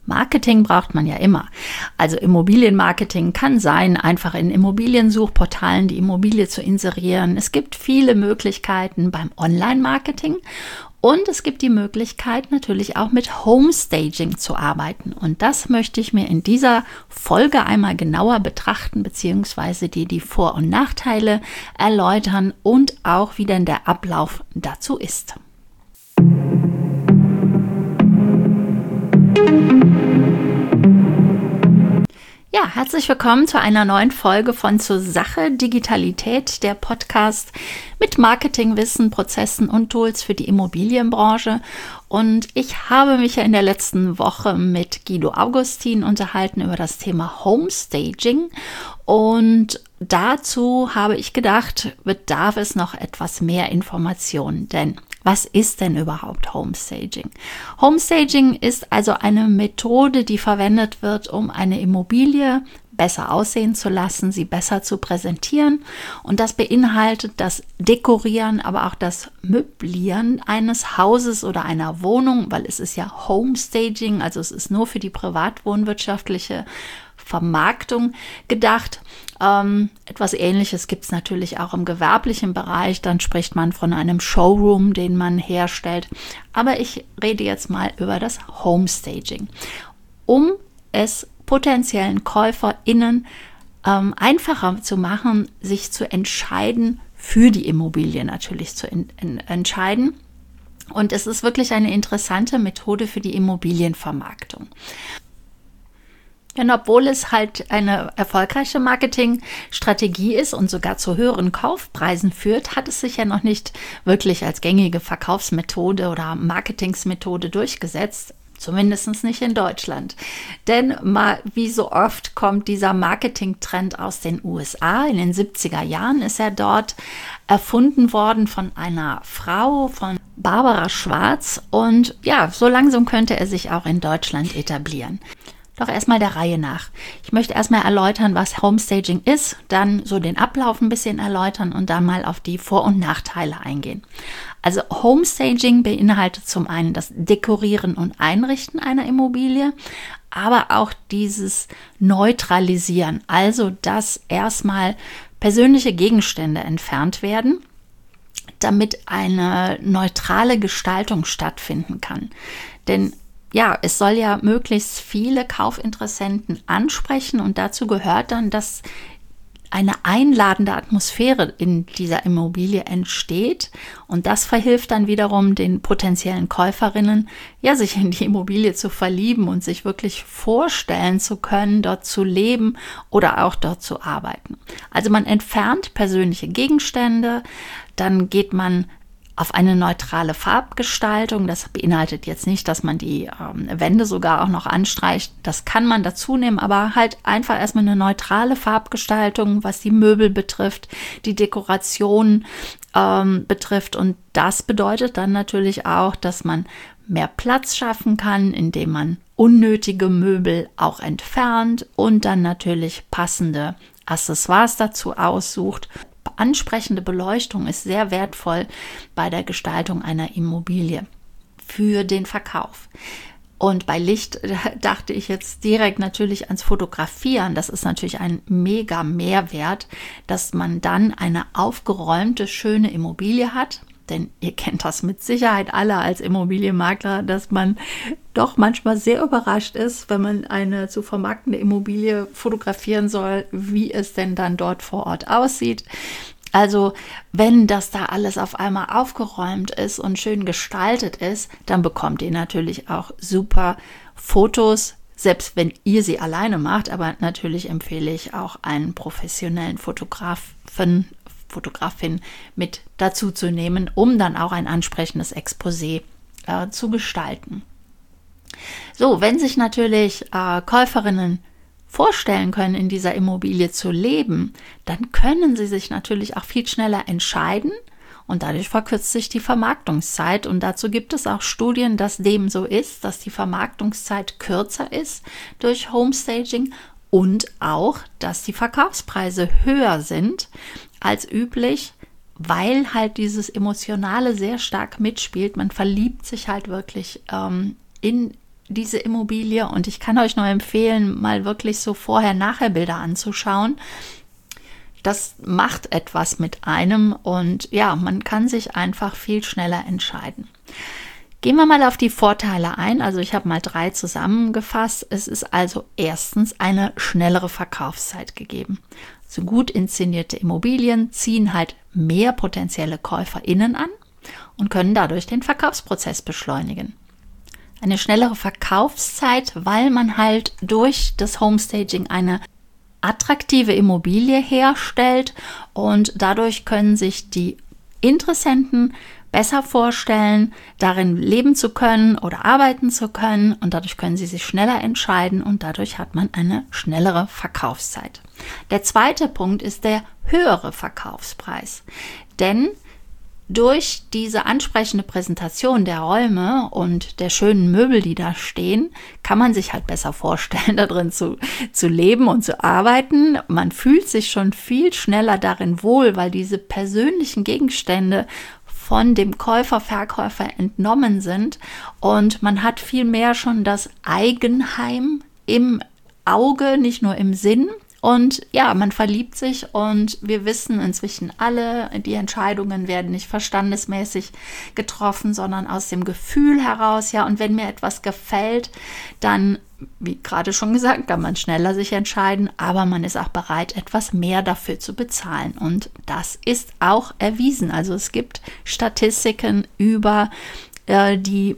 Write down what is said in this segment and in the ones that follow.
Marketing braucht man ja immer. Also Immobilienmarketing kann sein, einfach in Immobiliensuchportalen die Immobilie zu inserieren. Es gibt viele Möglichkeiten beim Online-Marketing und es gibt die Möglichkeit natürlich auch mit Homestaging zu arbeiten. Und das möchte ich mir in dieser Folge einmal genauer betrachten, beziehungsweise dir die Vor- und Nachteile erläutern und auch wie denn der Ablauf dazu ist. Ja, herzlich willkommen zu einer neuen Folge von Zur Sache Digitalität, der Podcast mit Marketingwissen, Prozessen und Tools für die Immobilienbranche. Und ich habe mich ja in der letzten Woche mit Guido Augustin unterhalten über das Thema Homestaging. Und dazu habe ich gedacht, bedarf es noch etwas mehr Informationen, denn was ist denn überhaupt Homestaging? Homestaging ist also eine Methode, die verwendet wird, um eine Immobilie besser aussehen zu lassen, sie besser zu präsentieren. Und das beinhaltet das Dekorieren, aber auch das Möblieren eines Hauses oder einer Wohnung, weil es ist ja Homestaging, also es ist nur für die privatwohnwirtschaftliche Vermarktung gedacht. Etwas Ähnliches gibt es natürlich auch im gewerblichen Bereich. Dann spricht man von einem Showroom, den man herstellt. Aber ich rede jetzt mal über das Homestaging, um es potenziellen KäuferInnen einfacher zu machen, sich zu entscheiden, für die Immobilie natürlich zu entscheiden. Und es ist wirklich eine interessante Methode für die Immobilienvermarktung. Denn obwohl es halt eine erfolgreiche Marketingstrategie ist und sogar zu höheren Kaufpreisen führt, hat es sich ja noch nicht wirklich als gängige Verkaufsmethode oder Marketingsmethode durchgesetzt. Zumindest nicht in Deutschland. Denn mal wie so oft kommt dieser Marketingtrend aus den USA. In den 70er Jahren ist er dort erfunden worden von einer Frau, von Barbara Schwarz. Und ja, so langsam könnte er sich auch in Deutschland etablieren. Doch erstmal der Reihe nach. Ich möchte erstmal erläutern, was Homestaging ist, dann so den Ablauf ein bisschen erläutern und dann mal auf die Vor- und Nachteile eingehen. Also Homestaging beinhaltet zum einen das Dekorieren und Einrichten einer Immobilie, aber auch dieses Neutralisieren, also dass erstmal persönliche Gegenstände entfernt werden, damit eine neutrale Gestaltung stattfinden kann. Denn ja, es soll ja möglichst viele Kaufinteressenten ansprechen und dazu gehört dann, dass eine einladende Atmosphäre in dieser Immobilie entsteht und das verhilft dann wiederum den potenziellen Käuferinnen, ja, sich in die Immobilie zu verlieben und sich wirklich vorstellen zu können, dort zu leben oder auch dort zu arbeiten. Also man entfernt persönliche Gegenstände, dann geht man auf eine neutrale Farbgestaltung. Das beinhaltet jetzt nicht, dass man die Wände sogar auch noch anstreicht. Das kann man dazu nehmen, aber halt einfach erstmal eine neutrale Farbgestaltung, was die Möbel betrifft, die Dekoration betrifft. Und das bedeutet dann natürlich auch, dass man mehr Platz schaffen kann, indem man unnötige Möbel auch entfernt und dann natürlich passende Accessoires dazu aussucht. Ansprechende Beleuchtung ist sehr wertvoll bei der Gestaltung einer Immobilie für den Verkauf. Und bei Licht dachte ich jetzt direkt natürlich ans Fotografieren. Das ist natürlich ein mega Mehrwert, dass man dann eine aufgeräumte, schöne Immobilie hat. Denn ihr kennt das mit Sicherheit alle als Immobilienmakler, dass man doch manchmal sehr überrascht ist, wenn man eine zu vermarktende Immobilie fotografieren soll, wie es denn dann dort vor Ort aussieht. Also wenn das da alles auf einmal aufgeräumt ist und schön gestaltet ist, dann bekommt ihr natürlich auch super Fotos, selbst wenn ihr sie alleine macht. Aber natürlich empfehle ich auch einen professionellen Fotografin mit dazu zu nehmen, um dann auch ein ansprechendes Exposé zu gestalten. So, wenn sich natürlich Käuferinnen vorstellen können, in dieser Immobilie zu leben, dann können sie sich natürlich auch viel schneller entscheiden und dadurch verkürzt sich die Vermarktungszeit. Und dazu gibt es auch Studien, dass dem so ist, dass die Vermarktungszeit kürzer ist durch Homestaging und auch, dass die Verkaufspreise höher sind als üblich, weil halt dieses Emotionale sehr stark mitspielt. Man verliebt sich halt wirklich in diese Immobilie und ich kann euch nur empfehlen, mal wirklich so Vorher-Nachher-Bilder anzuschauen. Das macht etwas mit einem und ja, man kann sich einfach viel schneller entscheiden. Gehen wir mal auf die Vorteile ein. Also ich habe mal 3 zusammengefasst. Es ist also erstens eine schnellere Verkaufszeit gegeben. So gut inszenierte Immobilien ziehen halt mehr potenzielle KäuferInnen an und können dadurch den Verkaufsprozess beschleunigen. Eine schnellere Verkaufszeit, weil man halt durch das Homestaging eine attraktive Immobilie herstellt und dadurch können sich die Interessenten besser vorstellen, darin leben zu können oder arbeiten zu können und dadurch können sie sich schneller entscheiden und dadurch hat man eine schnellere Verkaufszeit. Der zweite Punkt ist der höhere Verkaufspreis, denn durch diese ansprechende Präsentation der Räume und der schönen Möbel, die da stehen, kann man sich halt besser vorstellen, da drin zu leben und zu arbeiten. Man fühlt sich schon viel schneller darin wohl, weil diese persönlichen Gegenstände von dem Käufer, Verkäufer entnommen sind und man hat viel mehr schon das Eigenheim im Auge, nicht nur im Sinn. Und ja, man verliebt sich und wir wissen inzwischen alle, die Entscheidungen werden nicht verstandesmäßig getroffen, sondern aus dem Gefühl heraus. Ja, und wenn mir etwas gefällt, dann, wie gerade schon gesagt, kann man schneller sich entscheiden, aber man ist auch bereit, etwas mehr dafür zu bezahlen. Und das ist auch erwiesen. Also es gibt Statistiken über die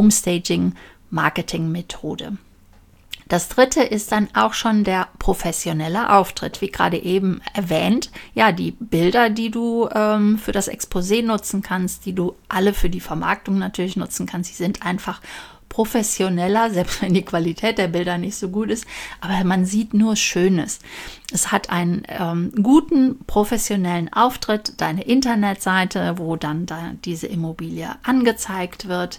Homestaging-Marketing-Methode. Das dritte ist dann auch schon der professionelle Auftritt, wie gerade eben erwähnt. Ja, die Bilder, die du für das Exposé nutzen kannst, die du alle für die Vermarktung natürlich nutzen kannst, die sind einfach professioneller, selbst wenn die Qualität der Bilder nicht so gut ist, aber man sieht nur Schönes. Es hat einen guten professionellen Auftritt, deine Internetseite, wo dann diese Immobilie angezeigt wird.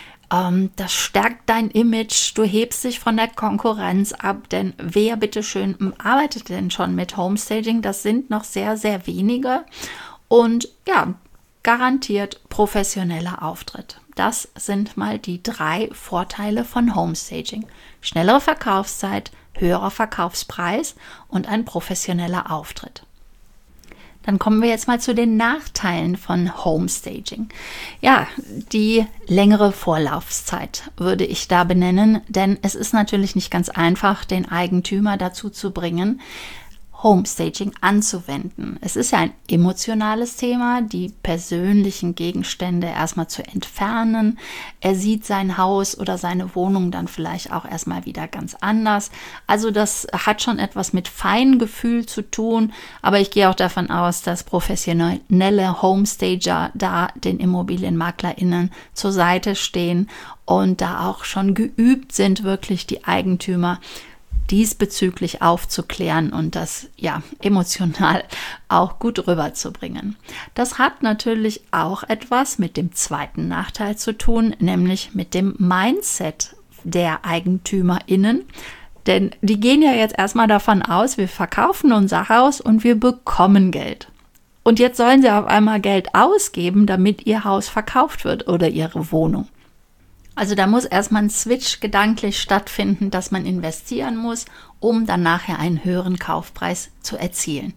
Das stärkt dein Image, du hebst dich von der Konkurrenz ab, denn wer bitteschön arbeitet denn schon mit Homestaging? Das sind noch sehr, sehr wenige und ja, garantiert professioneller Auftritt. Das sind mal die 3 Vorteile von Homestaging. Schnellere Verkaufszeit, höherer Verkaufspreis und ein professioneller Auftritt. Dann kommen wir jetzt mal zu den Nachteilen von Homestaging. Ja, die längere Vorlaufzeit würde ich da benennen, denn es ist natürlich nicht ganz einfach, den Eigentümer dazu zu bringen, Homestaging anzuwenden. Es ist ja ein emotionales Thema, die persönlichen Gegenstände erstmal zu entfernen. Er sieht sein Haus oder seine Wohnung dann vielleicht auch erstmal wieder ganz anders. Also das hat schon etwas mit Feingefühl zu tun, aber ich gehe auch davon aus, dass professionelle Homestager da den ImmobilienmaklerInnen zur Seite stehen und da auch schon geübt sind, wirklich die Eigentümer diesbezüglich aufzuklären und das ja emotional auch gut rüberzubringen. Das hat natürlich auch etwas mit dem zweiten Nachteil zu tun, nämlich mit dem Mindset der EigentümerInnen. Denn die gehen ja jetzt erstmal davon aus, wir verkaufen unser Haus und wir bekommen Geld. Und jetzt sollen sie auf einmal Geld ausgeben, damit ihr Haus verkauft wird oder ihre Wohnung. Also da muss erstmal ein Switch gedanklich stattfinden, dass man investieren muss, um dann nachher einen höheren Kaufpreis zu erzielen.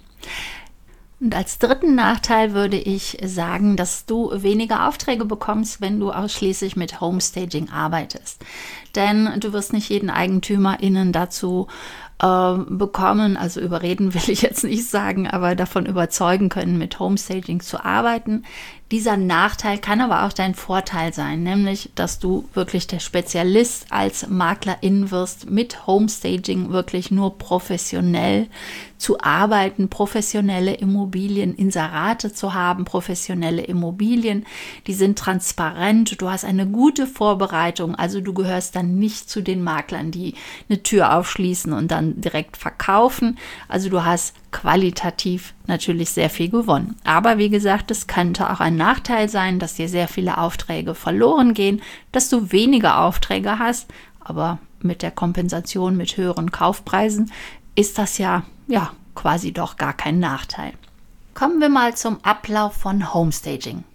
Und als dritten Nachteil würde ich sagen, dass du weniger Aufträge bekommst, wenn du ausschließlich mit Homestaging arbeitest. Denn du wirst nicht jeden EigentümerInnen dazu bekommen, also überreden will ich jetzt nicht sagen, aber davon überzeugen können, mit Homestaging zu arbeiten. Dieser Nachteil kann aber auch dein Vorteil sein, nämlich, dass du wirklich der Spezialist als Maklerin wirst, mit Homestaging wirklich nur professionell zu arbeiten, professionelle Immobilien, Inserate zu haben, professionelle Immobilien, die sind transparent, du hast eine gute Vorbereitung, also du gehörst dann nicht zu den Maklern, die eine Tür aufschließen und dann direkt verkaufen, also du hast qualitativ natürlich sehr viel gewonnen. Aber wie gesagt, es könnte auch ein Nachteil sein, dass dir sehr viele Aufträge verloren gehen, dass du weniger Aufträge hast, aber mit der Kompensation mit höheren Kaufpreisen ist das ja quasi doch gar kein Nachteil. Kommen wir mal zum Ablauf von Homestaging.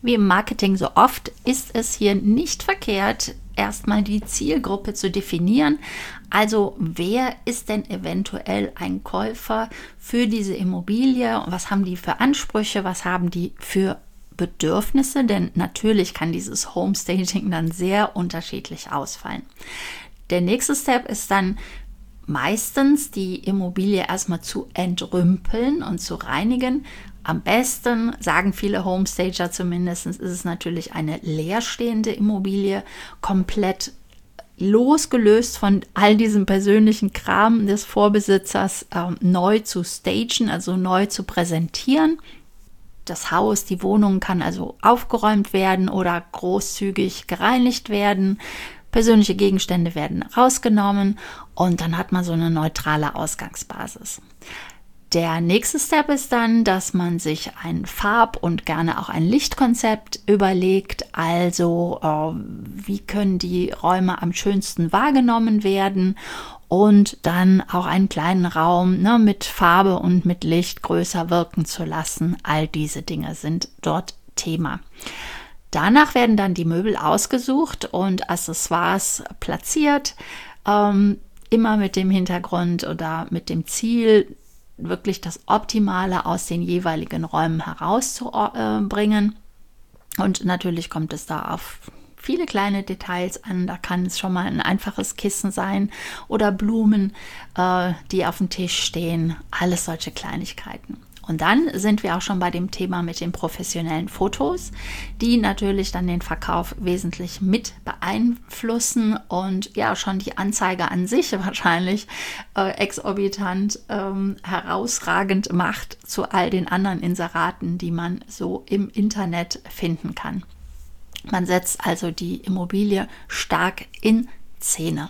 Wie im Marketing so oft ist es hier nicht verkehrt, erstmal die Zielgruppe zu definieren. Also wer ist denn eventuell ein Käufer für diese Immobilie? Was haben die für Ansprüche? Was haben die für Bedürfnisse? Denn natürlich kann dieses Homestaging dann sehr unterschiedlich ausfallen. Der nächste Step ist dann meistens die Immobilie erstmal zu entrümpeln und zu reinigen. Am besten, sagen viele Homestager zumindest, ist es natürlich eine leerstehende Immobilie, komplett losgelöst von all diesem persönlichen Kram des Vorbesitzers, neu zu stagen, also neu zu präsentieren. Das Haus, die Wohnung kann also aufgeräumt werden oder großzügig gereinigt werden. Persönliche Gegenstände werden rausgenommen und dann hat man so eine neutrale Ausgangsbasis. Der nächste Step ist dann, dass man sich ein Farb- und gerne auch ein Lichtkonzept überlegt. Also wie können die Räume am schönsten wahrgenommen werden und dann auch einen kleinen Raum mit Farbe und mit Licht größer wirken zu lassen. All diese Dinge sind dort Thema. Danach werden dann die Möbel ausgesucht und Accessoires platziert, immer mit dem Hintergrund oder mit dem Ziel, wirklich das Optimale aus den jeweiligen Räumen herauszubringen. Und natürlich kommt es da auf viele kleine Details an. Da kann es schon mal ein einfaches Kissen sein oder Blumen, die auf dem Tisch stehen. Alles solche Kleinigkeiten. Und dann sind wir auch schon bei dem Thema mit den professionellen Fotos, die natürlich dann den Verkauf wesentlich mit beeinflussen und ja schon die Anzeige an sich wahrscheinlich exorbitant herausragend macht zu all den anderen Inseraten, die man so im Internet finden kann. Man setzt also die Immobilie stark in Szene.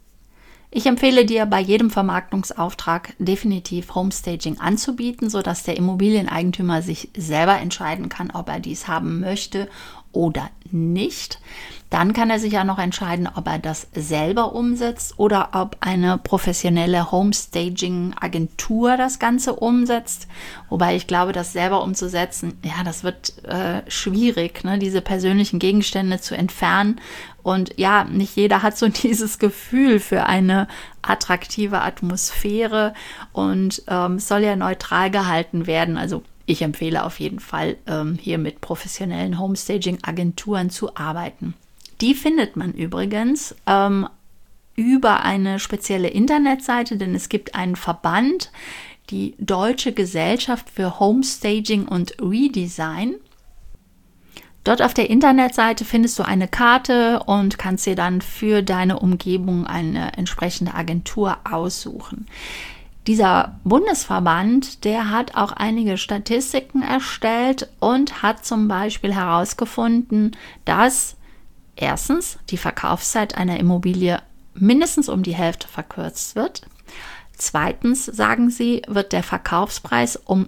Ich empfehle dir, bei jedem Vermarktungsauftrag definitiv Homestaging anzubieten, sodass der Immobilieneigentümer sich selber entscheiden kann, ob er dies haben möchte oder nicht. Dann kann er sich ja noch entscheiden, ob er das selber umsetzt oder ob eine professionelle Homestaging-Agentur das Ganze umsetzt. Wobei ich glaube, das selber umzusetzen, ja, das wird schwierig, diese persönlichen Gegenstände zu entfernen. Und ja, nicht jeder hat so dieses Gefühl für eine attraktive Atmosphäre und es soll ja neutral gehalten werden. Also ich empfehle auf jeden Fall, hier mit professionellen Homestaging-Agenturen zu arbeiten. Die findet man übrigens über eine spezielle Internetseite, denn es gibt einen Verband, die Deutsche Gesellschaft für Homestaging und Redesign. Dort auf der Internetseite findest du eine Karte und kannst dir dann für deine Umgebung eine entsprechende Agentur aussuchen. Dieser Bundesverband, der hat auch einige Statistiken erstellt und hat zum Beispiel herausgefunden, dass erstens die Verkaufszeit einer Immobilie mindestens um die Hälfte verkürzt wird. Zweitens, sagen sie, wird der Verkaufspreis um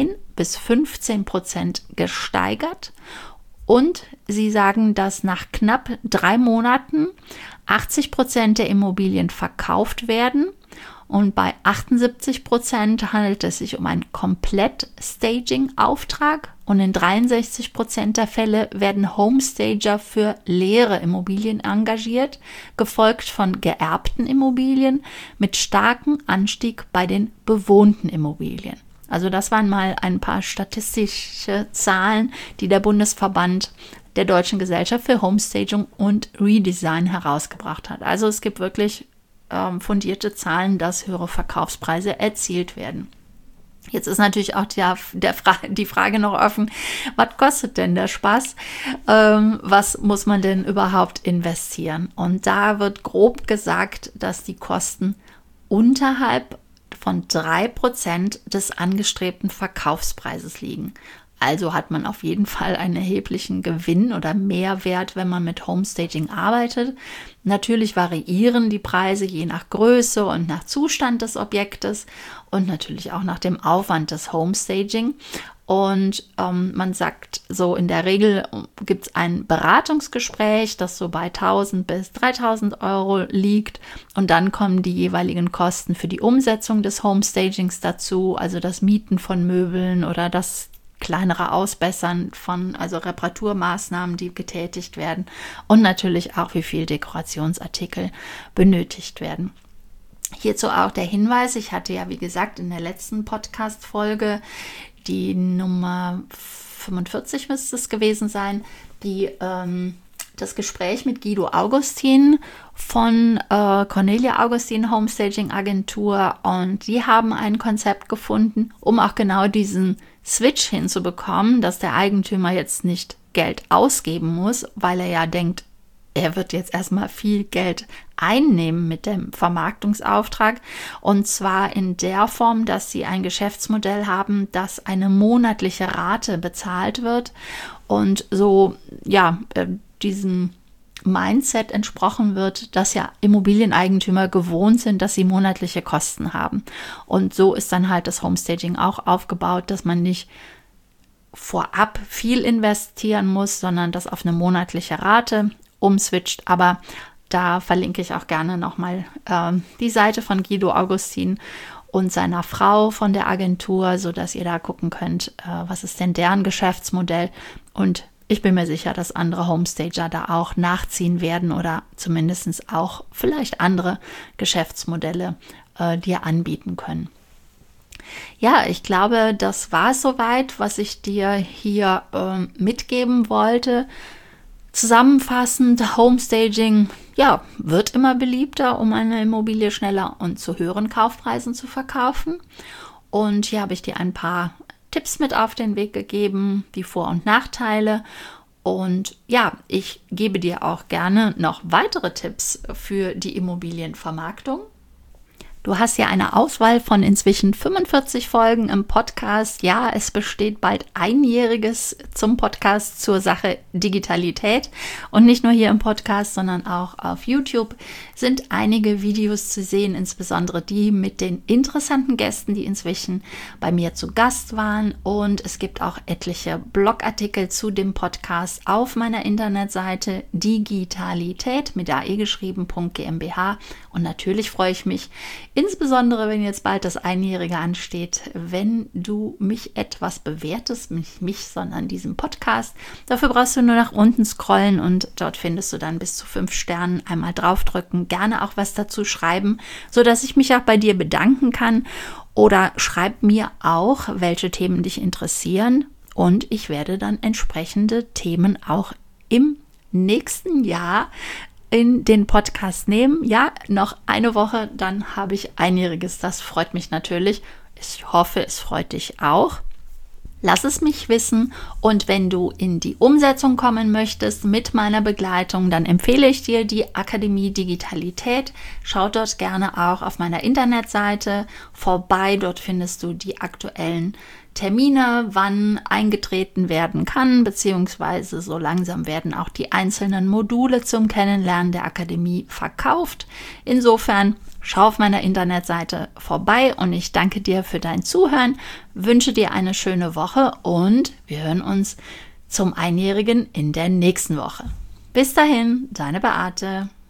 10-15% gesteigert. Und sie sagen, dass nach knapp 3 Monaten 80% der Immobilien verkauft werden. Und bei 78% handelt es sich um einen Komplett-Staging-Auftrag und in 63% der Fälle werden Homestager für leere Immobilien engagiert, gefolgt von geerbten Immobilien mit starkem Anstieg bei den bewohnten Immobilien. Also das waren mal ein paar statistische Zahlen, die der Bundesverband der Deutschen Gesellschaft für Homestaging und Redesign herausgebracht hat. Also es gibt wirklich fundierte Zahlen, dass höhere Verkaufspreise erzielt werden. Jetzt ist natürlich auch die Frage noch offen, was kostet denn der Spaß? Was muss man denn überhaupt investieren? Und da wird grob gesagt, dass die Kosten unterhalb von 3% des angestrebten Verkaufspreises liegen. Also hat man auf jeden Fall einen erheblichen Gewinn oder Mehrwert, wenn man mit Homestaging arbeitet. Natürlich variieren die Preise je nach Größe und nach Zustand des Objektes und natürlich auch nach dem Aufwand des Homestaging. Und man sagt so, in der Regel gibt es ein Beratungsgespräch, das so bei 1.000 bis 3.000 Euro liegt. Und dann kommen die jeweiligen Kosten für die Umsetzung des Homestagings dazu, also das Mieten von Möbeln oder das kleinere Ausbessern also Reparaturmaßnahmen, die getätigt werden und natürlich auch, wie viel Dekorationsartikel benötigt werden. Hierzu auch der Hinweis, ich hatte ja, wie gesagt, in der letzten Podcast-Folge, die Nummer 45 müsste es gewesen sein, das Gespräch mit Guido Augustin von Cornelia Augustin Homestaging Agentur, und die haben ein Konzept gefunden, um auch genau diesen Switch hinzubekommen, dass der Eigentümer jetzt nicht Geld ausgeben muss, weil er ja denkt, er wird jetzt erstmal viel Geld einnehmen mit dem Vermarktungsauftrag, und zwar in der Form, dass sie ein Geschäftsmodell haben, dass eine monatliche Rate bezahlt wird und so diesem Mindset entsprochen wird, dass ja Immobilieneigentümer gewohnt sind, dass sie monatliche Kosten haben. Und so ist dann halt das Homestaging auch aufgebaut, dass man nicht vorab viel investieren muss, sondern das auf eine monatliche Rate umswitcht. Aber da verlinke ich auch gerne nochmal die Seite von Guido Augustin und seiner Frau von der Agentur, sodass ihr da gucken könnt, was ist denn deren Geschäftsmodell. Und ich bin mir sicher, dass andere Homestager da auch nachziehen werden oder zumindest auch vielleicht andere Geschäftsmodelle dir anbieten können. Ja, ich glaube, das war es soweit, was ich dir hier mitgeben wollte. Zusammenfassend, Homestaging wird immer beliebter, um eine Immobilie schneller und zu höheren Kaufpreisen zu verkaufen. Und hier habe ich dir ein paar Tipps mit auf den Weg gegeben, die Vor- und Nachteile. Und ja, ich gebe dir auch gerne noch weitere Tipps für die Immobilienvermarktung. Du hast ja eine Auswahl von inzwischen 45 Folgen im Podcast. Ja, es besteht bald einjähriges zum Podcast zur Sache Digitalität. Und nicht nur hier im Podcast, sondern auch auf YouTube sind einige Videos zu sehen, insbesondere die mit den interessanten Gästen, die inzwischen bei mir zu Gast waren. Und es gibt auch etliche Blogartikel zu dem Podcast auf meiner Internetseite digitalität mit AE geschrieben.gmbH. Und natürlich freue ich mich, insbesondere wenn jetzt bald das Einjährige ansteht, wenn du mich etwas bewertest, nicht mich, sondern diesen Podcast. Dafür brauchst du nur nach unten scrollen und dort findest du dann bis zu 5 Sternen. Einmal draufdrücken, gerne auch was dazu schreiben, sodass ich mich auch bei dir bedanken kann. Oder schreib mir auch, welche Themen dich interessieren, und ich werde dann entsprechende Themen auch im nächsten Jahr in den Podcast nehmen. Ja, noch eine Woche, dann habe ich Einjähriges. Das freut mich natürlich. Ich hoffe, es freut dich auch. Lass es mich wissen, und wenn du in die Umsetzung kommen möchtest mit meiner Begleitung, dann empfehle ich dir die Akademie Digitalität. Schau dort gerne auch auf meiner Internetseite vorbei. Dort findest du die aktuellen Termine, wann eingetreten werden kann, beziehungsweise so langsam werden auch die einzelnen Module zum Kennenlernen der Akademie verkauft. Insofern schau auf meiner Internetseite vorbei, und ich danke dir für dein Zuhören, wünsche dir eine schöne Woche und wir hören uns zum Einjährigen in der nächsten Woche. Bis dahin, deine Beate.